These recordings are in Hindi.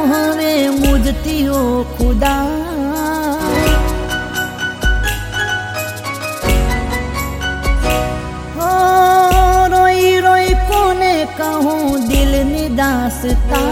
હવે મુજતીઓ ખુદા हो रोई रोई कोने कहूँ दिल ની દાસતા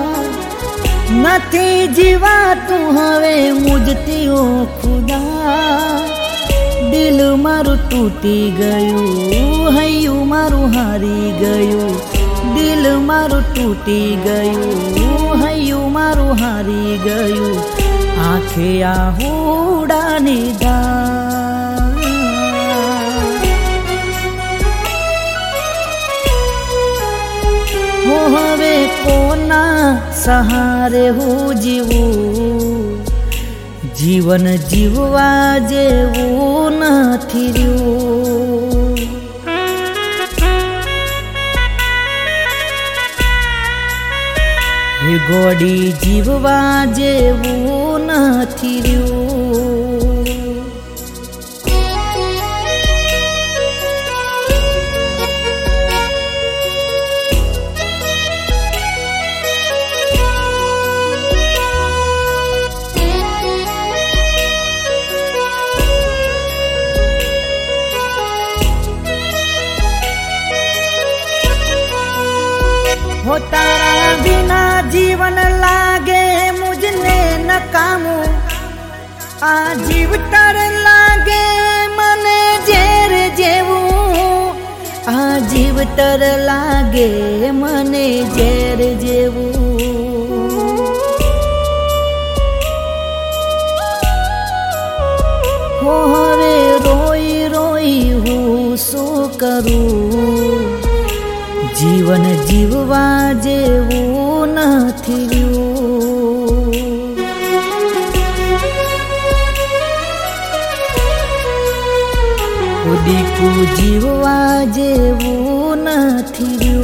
નથી જીવાતું હવે મુજતીઓ ખુદા દિલ મારું તૂટી ગયું હૈયું મારું હારી ગયું દિલ મારું તૂટી ગયું હૈયું મારું હારી ગયું આંખે આહુડાની ધાર હું હવે કોના સહારે હું જીવું जीवन जीववा जेवू नथी रह्यु हे गोडी जीववा जेवू नथी रह्यु हो तारा बिना जीवन लागे मुझने नकामू आ जीवतर लागे मने जेर जेवू आ जीवतर लागे मने जेर जेवू हो हवे रोई रोई हूँ शू करूं जीवन जीववा जेवू नथी रह्यु दीकू जीववा जेवू नथी रह्यु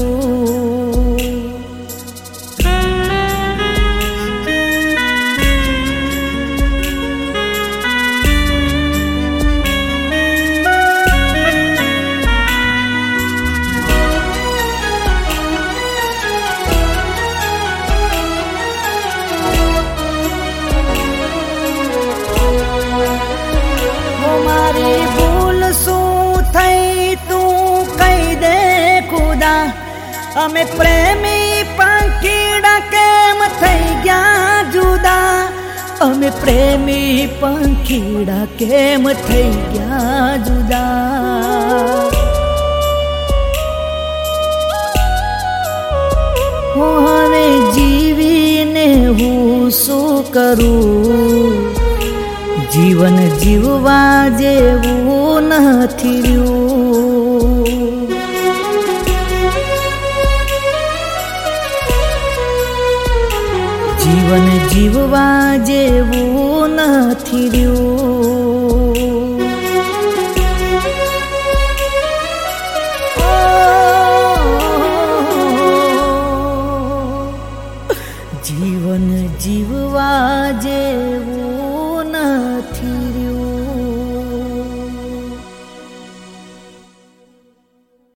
अमे प्रेमी पंखीड़ा केम थई गया जुदा अमे प्रेमी पंखीड़ा केम थई गया जुदा हो हवे जीवीने हूँ शू करूं जीवन जीववा जेवू नथी रह्यु जीवन जीववा जेवू नथी रह्यु जीवन जीववा जेवू नथी रह्यु।